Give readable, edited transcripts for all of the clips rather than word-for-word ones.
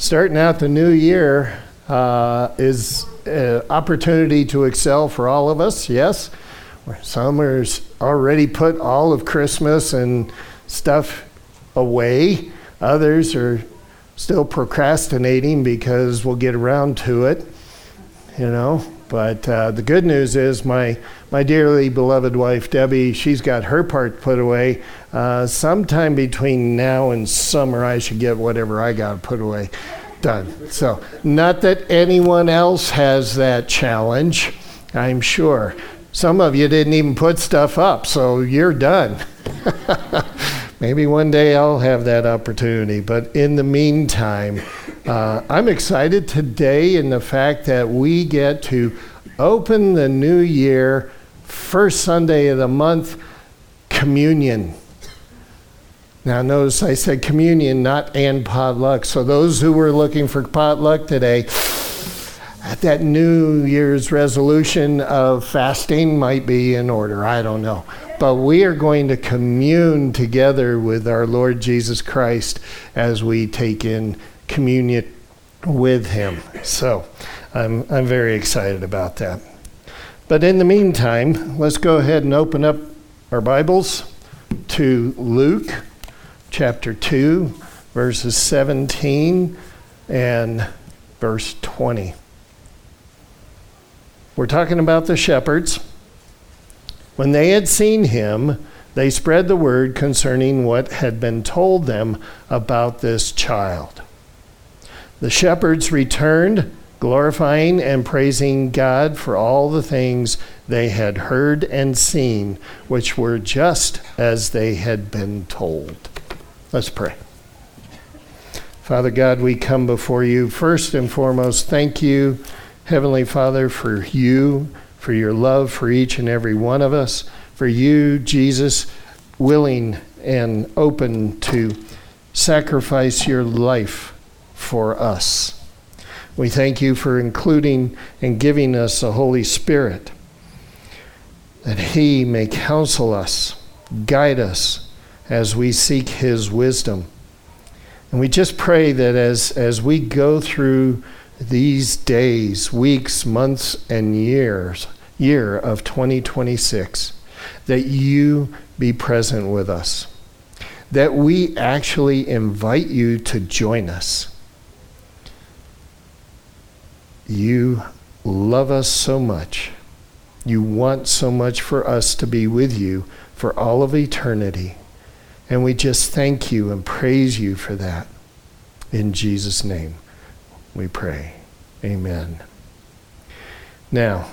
Starting out the new year is an opportunity to excel for all of us, yes. Some are already put all of Christmas and stuff away. Others are still procrastinating because we'll get around to it, But the good news is my dearly beloved wife, Debbie, she's got her part put away. Sometime between now and summer, I should get whatever I got to put away done. So not that anyone else has that challenge, I'm sure. Some of you didn't even put stuff up, so you're done. Maybe one day I'll have that opportunity. But in the meantime, I'm excited today in the fact that we get to open the new year, first Sunday of the month, communion. Now notice I said communion, not and potluck. So those who were looking for potluck today, that New Year's resolution of fasting might be in order. I don't know. But we are going to commune together with our Lord Jesus Christ as we take in communion with him. So I'm very excited about that. But in the meantime, let's go ahead and open up our Bibles to Luke chapter 2, verses 17 and verse 20. We're talking about the shepherds. When they had seen him, they spread the word concerning what had been told them about this child. The shepherds returned, glorifying and praising God for all the things they had heard and seen, which were just as they had been told. Let's pray. Father God, we come before you. First and foremost, thank you, Heavenly Father, for you, for your love for each and every one of us, for you, Jesus, willing and open to sacrifice your life for us. We thank you for including and giving us the Holy Spirit, that he may counsel us, guide us as we seek his wisdom. And we just pray that as we go through these days, weeks, months, and year of 2026, that you be present with us, that we actually invite you to join us. You love us so much. You want so much for us to be with you for all of eternity. And we just thank you and praise you for that. In Jesus' name we pray. Amen. Now,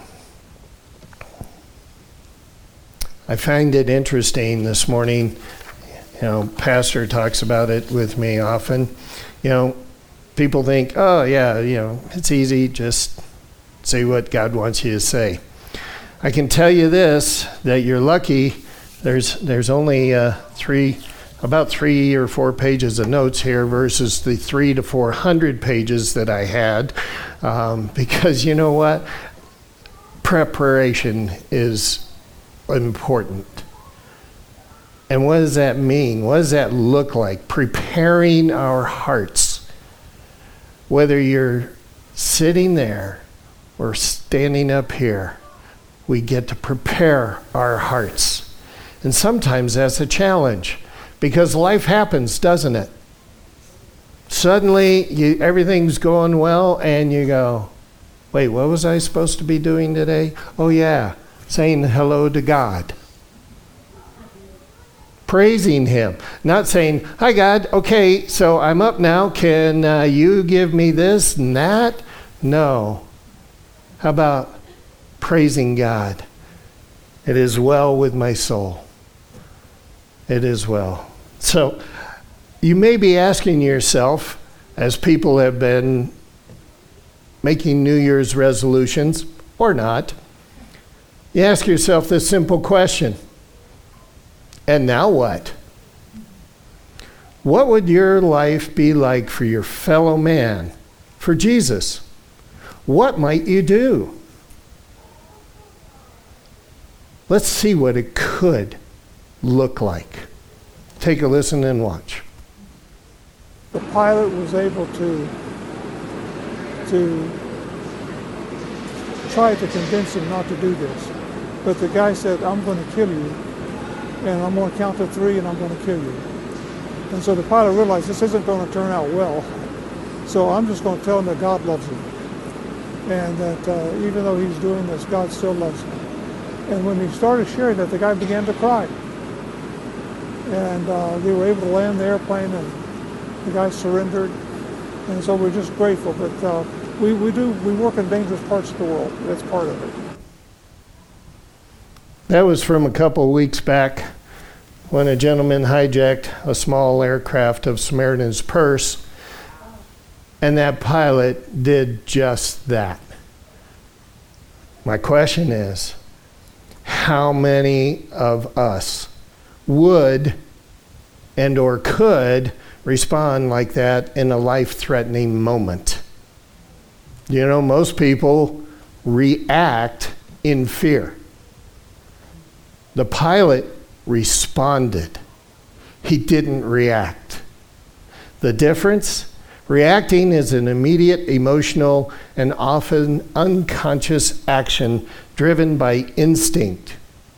I find it interesting this morning. Pastor talks about it with me often. People think, oh yeah, it's easy, just say what God wants you to say. I can tell you this, that you're lucky. There's only about 3 or 4 pages of notes here versus the 300 to 400 pages that I had, because you know what? Preparation is important. And what does that mean? What does that look like? Preparing our hearts. Whether you're sitting there or standing up here, we get to prepare our hearts. And sometimes that's a challenge because life happens, doesn't it? Suddenly everything's going well and you go, wait, what was I supposed to be doing today? Oh yeah, saying hello to God. Praising him, not saying, hi God, okay, so I'm up now, can you give me this and that? No. How about praising God? It is well with my soul. It is well. So you may be asking yourself, as people have been making New Year's resolutions, or not, you ask yourself this simple question. And now what? What would your life be like for your fellow man, for Jesus? What might you do? Let's see what it could look like. Take a listen and watch. The pilot was able to to try to convince him not to do this. But the guy said, I'm going to kill you, and I'm going to count to 3, and I'm going to kill you. And so the pilot realized this isn't going to turn out well. So I'm just going to tell him that God loves him. And that even though he's doing this, God still loves him. And when he started sharing that, the guy began to cry. And they were able to land the airplane, and the guy surrendered. And so we're just grateful. But we work in dangerous parts of the world. That's part of it. That was from a couple of weeks back when a gentleman hijacked a small aircraft of Samaritan's Purse, and that pilot did just that. My question is, how many of us would and or could respond like that in a life-threatening moment? You know, most people react in fear. The pilot responded. He didn't react. The difference? Reacting is an immediate emotional and often unconscious action driven by instinct.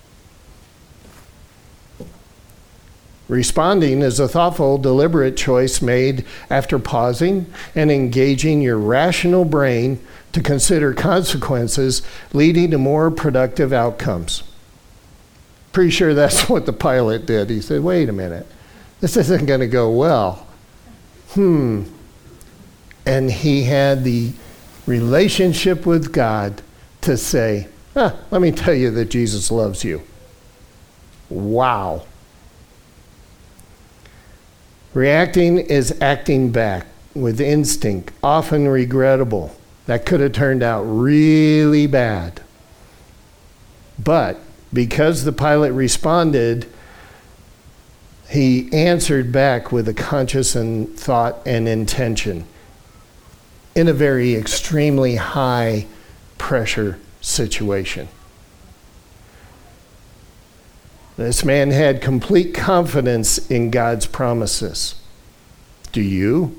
Responding is a thoughtful, deliberate choice made after pausing and engaging your rational brain to consider consequences, leading to more productive outcomes. Pretty sure that's what the pilot did. He said, wait a minute, this isn't going to go well. And he had the relationship with God to say, let me tell you that Jesus loves you. Wow. Reacting is acting back with instinct, often regrettable. That could have turned out really bad. But because the pilot responded, he answered back with a conscious and thought and intention in a very extremely high pressure situation. This man had complete confidence in God's promises. Do you?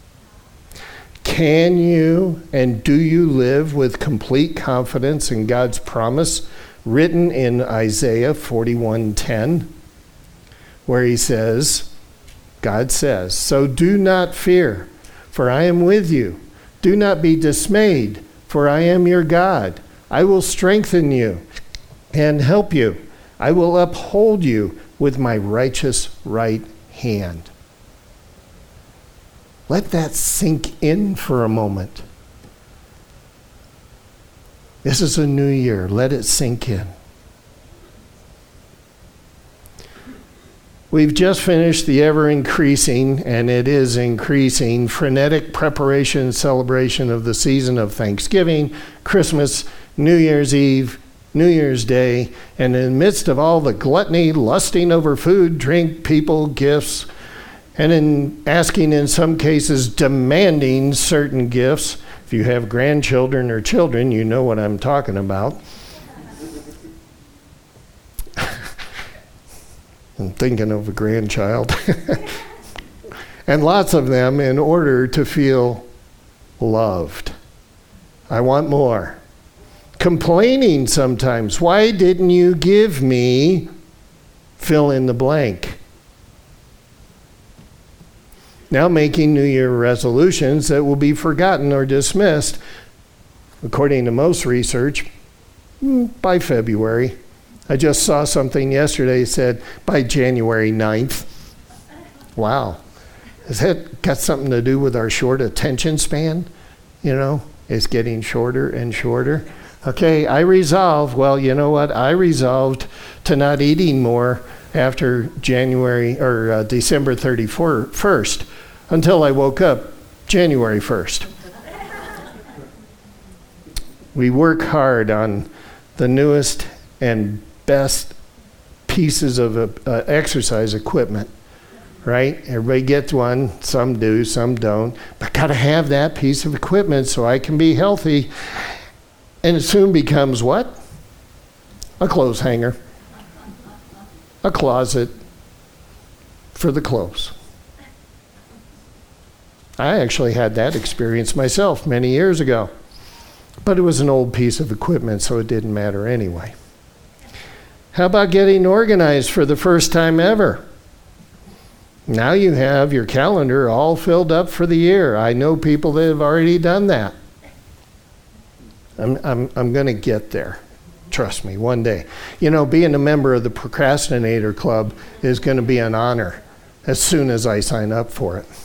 Can you and do you live with complete confidence in God's promise written in Isaiah 41:10, where he says, God says, so do not fear, for I am with you. Do not be dismayed, for I am your God. I will strengthen you and help you. I will uphold you with my righteous right hand. Let that sink in for a moment. This is a new year. Let it sink in. We've just finished the ever-increasing, and it is increasing, frenetic preparation and celebration of the season of Thanksgiving, Christmas, New Year's Eve, New Year's Day, and in the midst of all the gluttony, lusting over food, drink, people, gifts, and in asking, in some cases, demanding certain gifts. If you have grandchildren or children, you know what I'm talking about. I'm thinking of a grandchild. And lots of them in order to feel loved. I want more. Complaining sometimes. Why didn't you give me fill in the blank? Now making New Year resolutions that will be forgotten or dismissed, according to most research, by February. I just saw something yesterday that said by January 9th. Wow. Has that got something to do with our short attention span? You know, it's getting shorter and shorter. Okay, I resolved to not eating more after January or December 31st until I woke up January 1st. We work hard on the newest and best pieces of exercise equipment, right? Everybody gets one. Some do, some don't. But got to have that piece of equipment so I can be healthy. And it soon becomes what? A clothes hanger. A closet for the clothes. I actually had that experience myself many years ago. But it was an old piece of equipment, so it didn't matter anyway. How about getting organized for the first time ever? Now you have your calendar all filled up for the year. I know people that have already done that. I'm going to get there. Trust me, one day. You know, being a member of the Procrastinator Club is going to be an honor as soon as I sign up for it.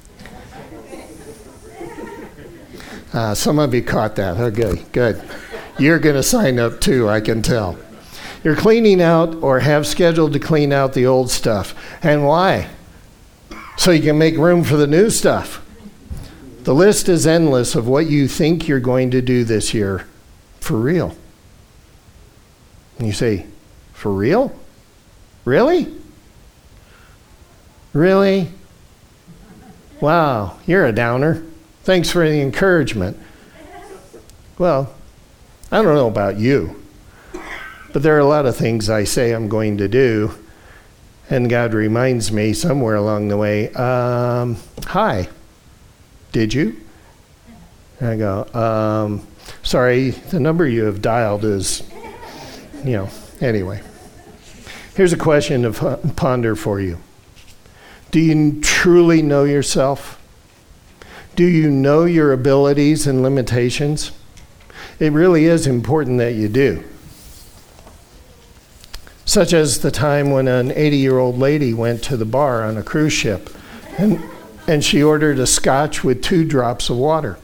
Some of you caught that. Okay, good. You're going to sign up too, I can tell. You're cleaning out or have scheduled to clean out the old stuff. And why? So you can make room for the new stuff. The list is endless of what you think you're going to do this year for real. And you say, for real? Really? Really? Wow, you're a downer. Thanks for the encouragement. Well, I don't know about you, but there are a lot of things I say I'm going to do, and God reminds me somewhere along the way, hi, did you? And I go, sorry, the number you have dialed is, anyway. Here's a question to ponder for you. Do you truly know yourself? Do you know your abilities and limitations? It really is important that you do. Such as the time when an 80-year-old lady went to the bar on a cruise ship and she ordered a scotch with 2 drops of water.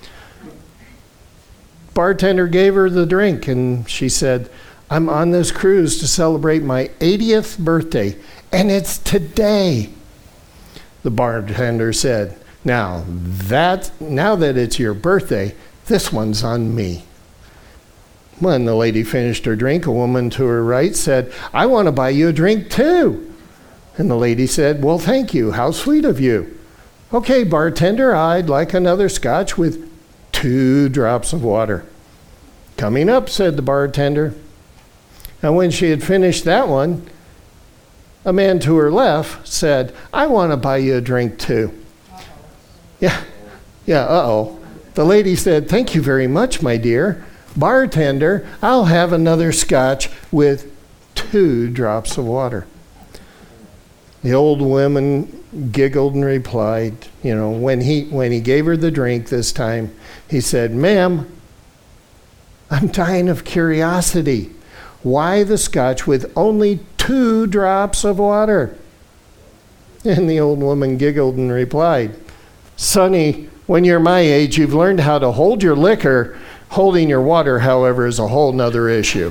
Bartender gave her the drink and she said, I'm on this cruise to celebrate my 80th birthday, and it's today. The bartender said, Now that it's your birthday, this one's on me. When the lady finished her drink, a woman to her right said, I want to buy you a drink too. And the lady said, well, thank you. How sweet of you. Okay, bartender, I'd like another scotch with 2 drops of water. Coming up, said the bartender. And when she had finished that one, a man to her left said, I want to buy you a drink too. Yeah, uh-oh. The lady said, thank you very much, my dear. Bartender, I'll have another scotch with 2 drops of water. The old woman giggled and replied, when he gave her the drink this time, he said, ma'am, I'm dying of curiosity. Why the scotch with only 2 drops of water? And the old woman giggled and replied, Sonny, when you're my age, you've learned how to hold your liquor. Holding your water, however, is a whole nother issue.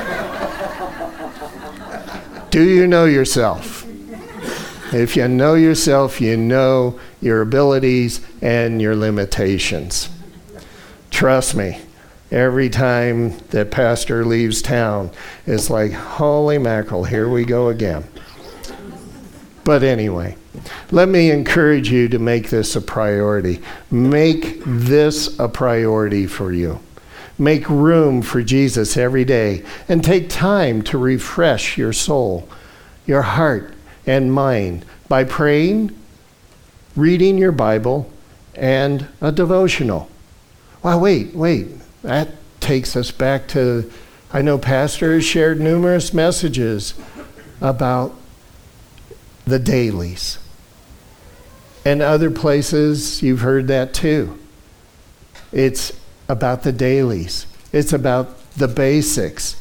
Do you know yourself? If you know yourself, you know your abilities and your limitations. Trust me, every time that pastor leaves town, it's like, holy mackerel, here we go again. But anyway, let me encourage you to make this a priority. Make this a priority for you. Make room for Jesus every day and take time to refresh your soul, your heart, and mind by praying, reading your Bible, and a devotional. Well, wait. That takes us back to, I know Pastor has shared numerous messages about the dailies. And other places, you've heard that too. It's about the dailies. It's about the basics.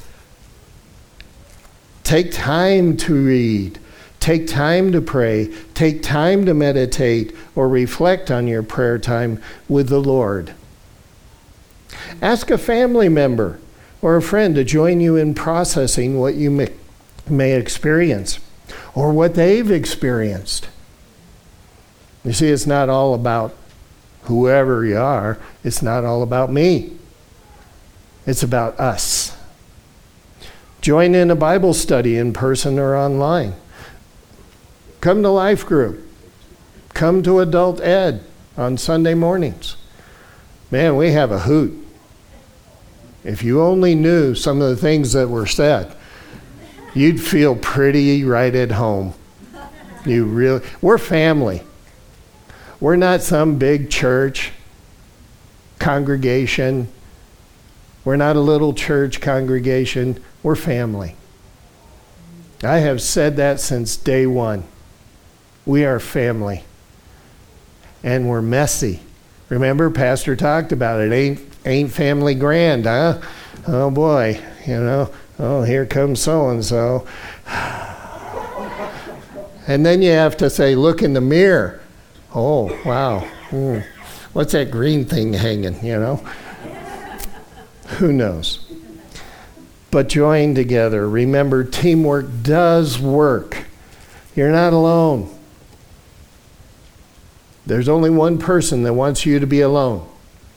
Take time to read. Take time to pray. Take time to meditate or reflect on your prayer time with the Lord. Ask a family member or a friend to join you in processing what you may experience or what they've experienced. You see, it's not all about whoever you are. It's not all about me. It's about us. Join in a Bible study in person or online. Come to Life Group. Come to Adult Ed on Sunday mornings. Man, we have a hoot. If you only knew some of the things that were said, you'd feel pretty right at home. We're family. We're not some big church congregation. We're not a little church congregation. We're family. I have said that since day one. We are family. And we're messy. Remember, Pastor talked about it. Ain't family grand, huh? Oh boy, oh, here comes so-and-so. And then you have to say, look in the mirror. Oh, wow. What's that green thing hanging, Who knows? But join together. Remember, teamwork does work. You're not alone. There's only one person that wants you to be alone.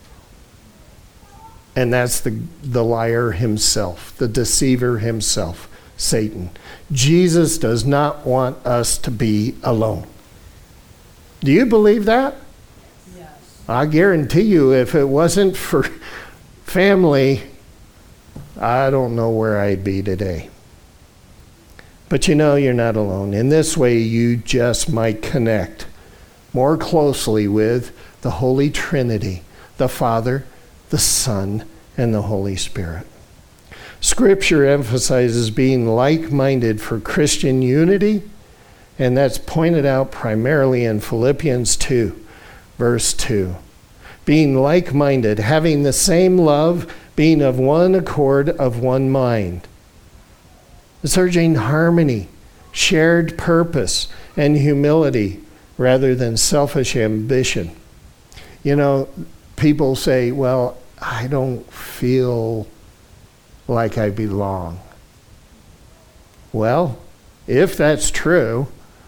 And that's the liar himself, the deceiver himself, Satan. Jesus does not want us to be alone. Do you believe that? Yes. I guarantee you, if it wasn't for family, I don't know where I'd be today. But you're not alone. In this way, you just might connect more closely with the Holy Trinity, the Father, the Son, and the Holy Spirit. Scripture emphasizes being like-minded for Christian unity, and that's pointed out primarily in Philippians 2, verse 2. Being like-minded, having the same love, being of one accord, of one mind. It's urging harmony, shared purpose, and humility, rather than selfish ambition. People say, well, I don't feel like I belong. Well, if that's true,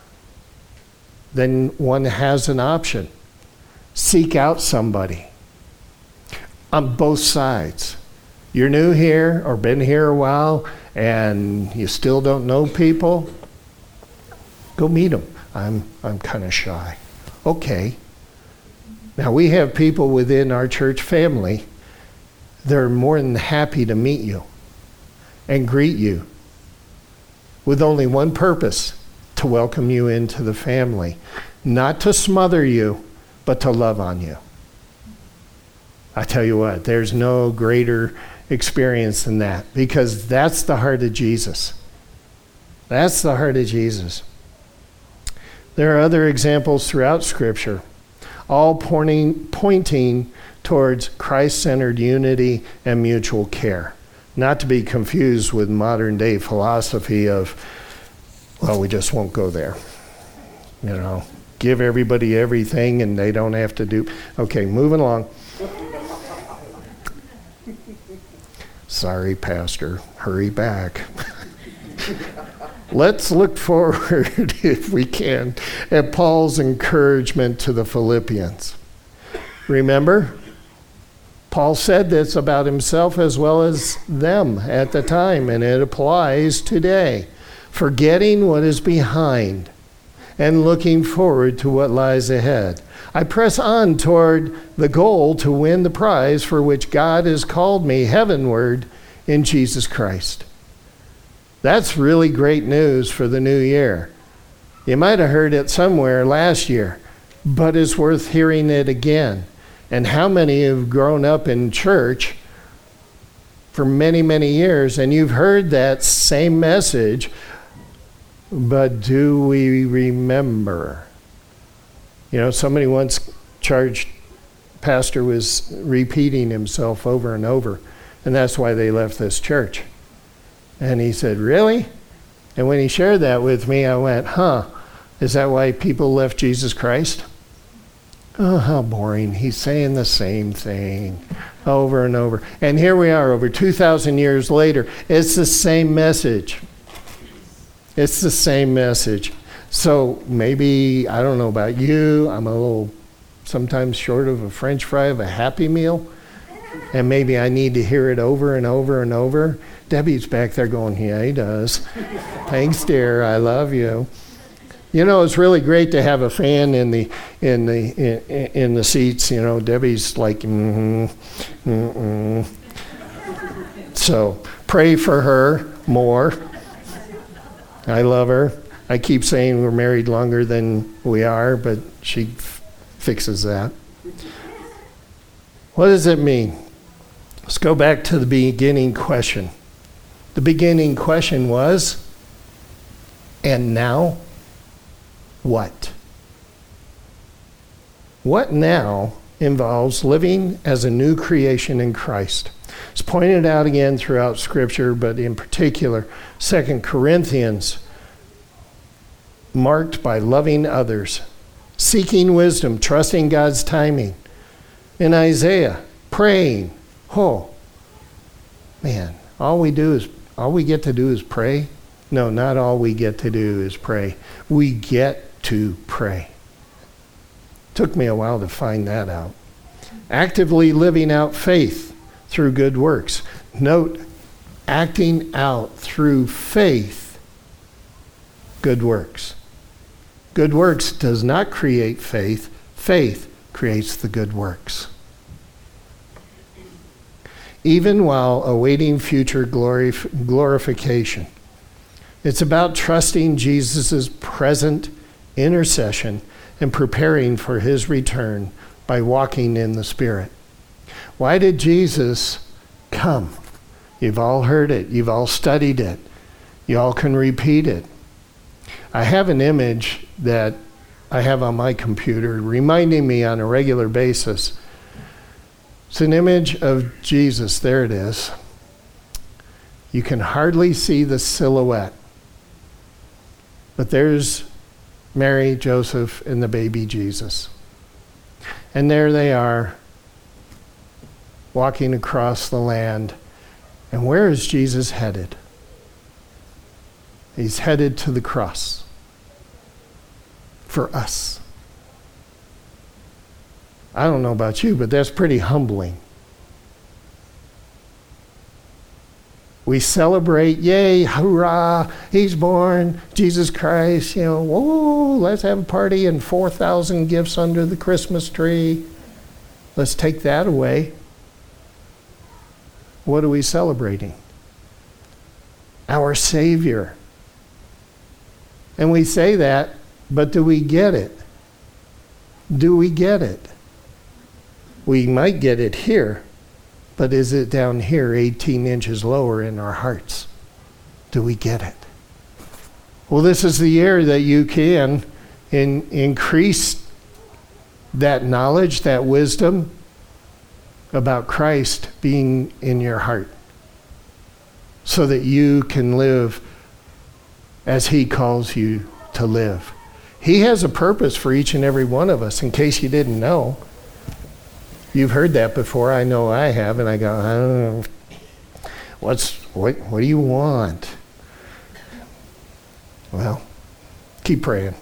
then one has an option. Seek out somebody on both sides. You're new here or been here a while and you still don't know people, go meet them. I'm kind of shy. Okay. Now we have people within our church family. They're more than happy to meet you and greet you with only one purpose, to welcome you into the family. Not to smother you, but to love on you. I tell you what, there's no greater experience than that, because that's the heart of Jesus. That's the heart of Jesus. There are other examples throughout Scripture, all pointing towards Christ-centered unity and mutual care. Not to be confused with modern-day philosophy of, well, we just won't go there. Give everybody everything and they don't have to do. Okay, moving along. Sorry, Pastor. Hurry back. Let's look forward, if we can, at Paul's encouragement to the Philippians. Remember, Paul said this about himself as well as them at the time, and it applies today. Forgetting what is behind and looking forward to what lies ahead. I press on toward the goal to win the prize for which God has called me heavenward in Jesus Christ. That's really great news for the new year. You might have heard it somewhere last year, but it's worth hearing it again. And how many have grown up in church for many, many years, and you've heard that same message, but do we remember? Somebody once charged pastor was repeating himself over and over, and that's why they left this church. And he said, really? And when he shared that with me, I went, is that why people left Jesus Christ? Oh, how boring. He's saying the same thing over and over. And here we are over 2,000 years later. It's the same message. It's the same message. So maybe, I don't know about you, I'm a little sometimes short of a French fry of a Happy Meal. And maybe I need to hear it over and over and over. Debbie's back there going, yeah, he does. Thanks, dear. I love you. It's really great to have a fan in the seats. Debbie's like, So pray for her more. I love her. I keep saying we're married longer than we are, but she fixes that. What does it mean? Let's go back to the beginning question. The beginning question was, and now what? What now involves living as a new creation in Christ. It's pointed out again throughout Scripture, but in particular, 2 Corinthians, marked by loving others, seeking wisdom, trusting God's timing. In Isaiah, praying. Oh, man, all we get to do is pray? No, not all we get to do is pray. We get to pray. Took me a while to find that out. Actively living out faith through good works. Note, acting out through faith, good works. Good works does not create faith. Faith creates the good works. Even while awaiting future glorification. It's about trusting Jesus' present intercession and preparing for his return by walking in the Spirit. Why did Jesus come? You've all heard it. You've all studied it. You all can repeat it. I have an image that I have on my computer reminding me on a regular basis. It's an image of Jesus. There it is. You can hardly see the silhouette. But there's Mary, Joseph, and the baby Jesus. And there they are, walking across the land. And where is Jesus headed? He's headed to the cross. For us. I don't know about you, but that's pretty humbling. We celebrate, yay, hurrah, he's born, Jesus Christ, whoa, let's have a party and 4,000 gifts under the Christmas tree. Let's take that away. What are we celebrating? Our Savior. And we say that, but do we get it? Do we get it? We might get it here. But is it down here 18 inches lower in our hearts? Do we get it? Well, this is the year that you can increase that knowledge, that wisdom about Christ being in your heart so that you can live as he calls you to live. He has a purpose for each and every one of us, in case you didn't know. You've heard that before. I know I have. And I go, I don't know. What do you want? Well, keep praying.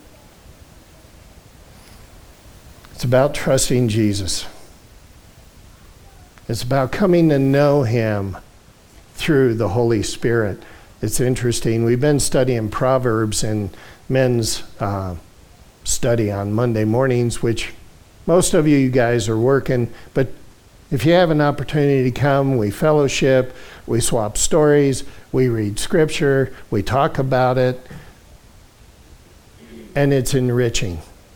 It's about trusting Jesus. It's about coming to know him through the Holy Spirit. It's interesting. We've been studying Proverbs in men's study on Monday mornings, which most of you guys are working, but if you have an opportunity to come, we fellowship, we swap stories, we read scripture, we talk about it, and it's enriching.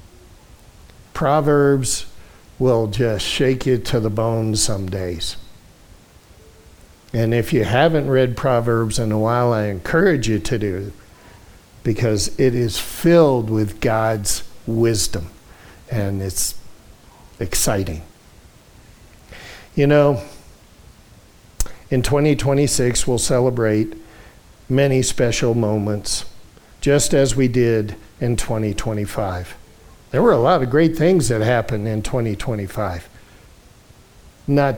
Proverbs will just shake you to the bones some days. And if you haven't read Proverbs in a while, I encourage you to do, because it is filled with God's wisdom, and it's exciting. In 2026, we'll celebrate many special moments, just as we did in 2025. There were a lot of great things that happened in 2025. Not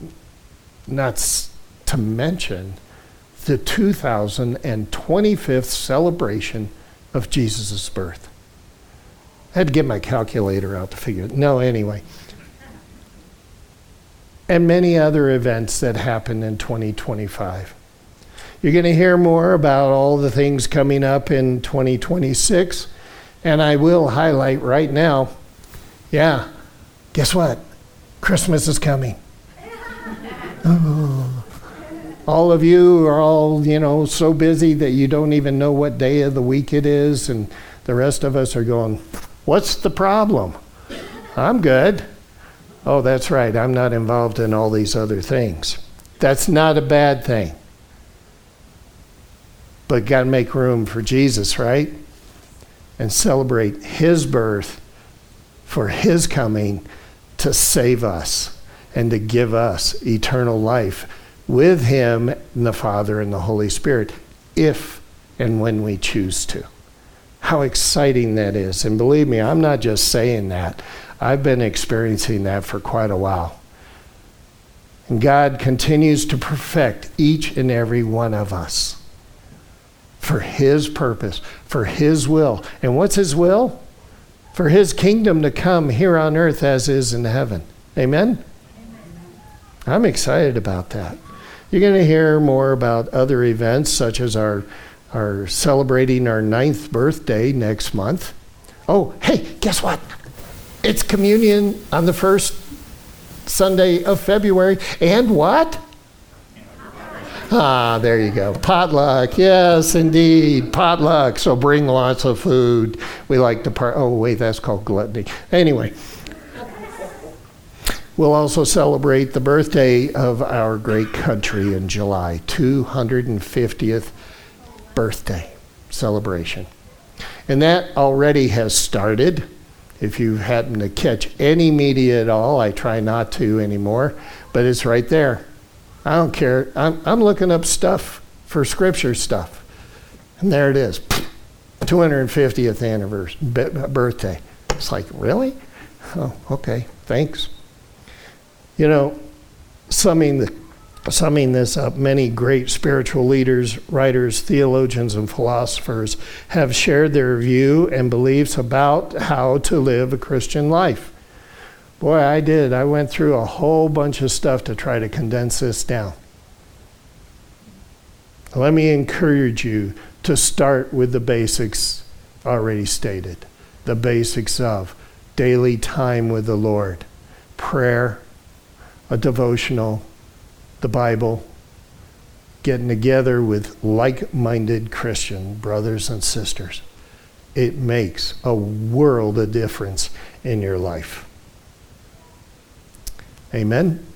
to mention the 2025th celebration of Jesus' birth. I had to get my calculator out to figure it. No, anyway. And many other events that happened in 2025. You're going to hear more about all the things coming up in 2026. And I will highlight right now, guess what? Christmas is coming. Oh. All of you are all, so busy that you don't even know what day of the week it is. And the rest of us are going, what's the problem? I'm good. Oh, that's right. I'm not involved in all these other things. That's not a bad thing. But got to make room for Jesus, right? And celebrate his birth for his coming to save us and to give us eternal life with him and the Father and the Holy Spirit, if and when we choose to. How exciting that is. And believe me, I'm not just saying that. I've been experiencing that for quite a while. And God continues to perfect each and every one of us for his purpose, for his will. And what's his will? For his kingdom to come here on earth as is in heaven. Amen? I'm excited about that. You're going to hear more about other events, such as our celebrating our 9th birthday next month. Oh, hey, guess what? It's communion on the first Sunday of February. And what? Ah, there you go. Potluck. Yes, indeed. Potluck. So bring lots of food. We like to oh, wait, that's called gluttony. Anyway. We'll also celebrate the birthday of our great country in July. 250th birthday celebration. And that already has started. If you happen to catch any media at all, I try not to anymore, but it's right there. I don't care. I'm looking up stuff for scripture stuff. And there it is. 250th anniversary, birthday. It's like, really? Oh, okay. Thanks. You know, summing this up, many great spiritual leaders, writers, theologians, and philosophers have shared their view and beliefs about how to live a Christian life. Boy, I did. I went through a whole bunch of stuff to try to condense this down. Let me encourage you to start with the basics already stated. The basics of daily time with the Lord, prayer, a devotional, the Bible, getting together with like-minded Christian brothers and sisters. It makes a world of difference in your life. Amen.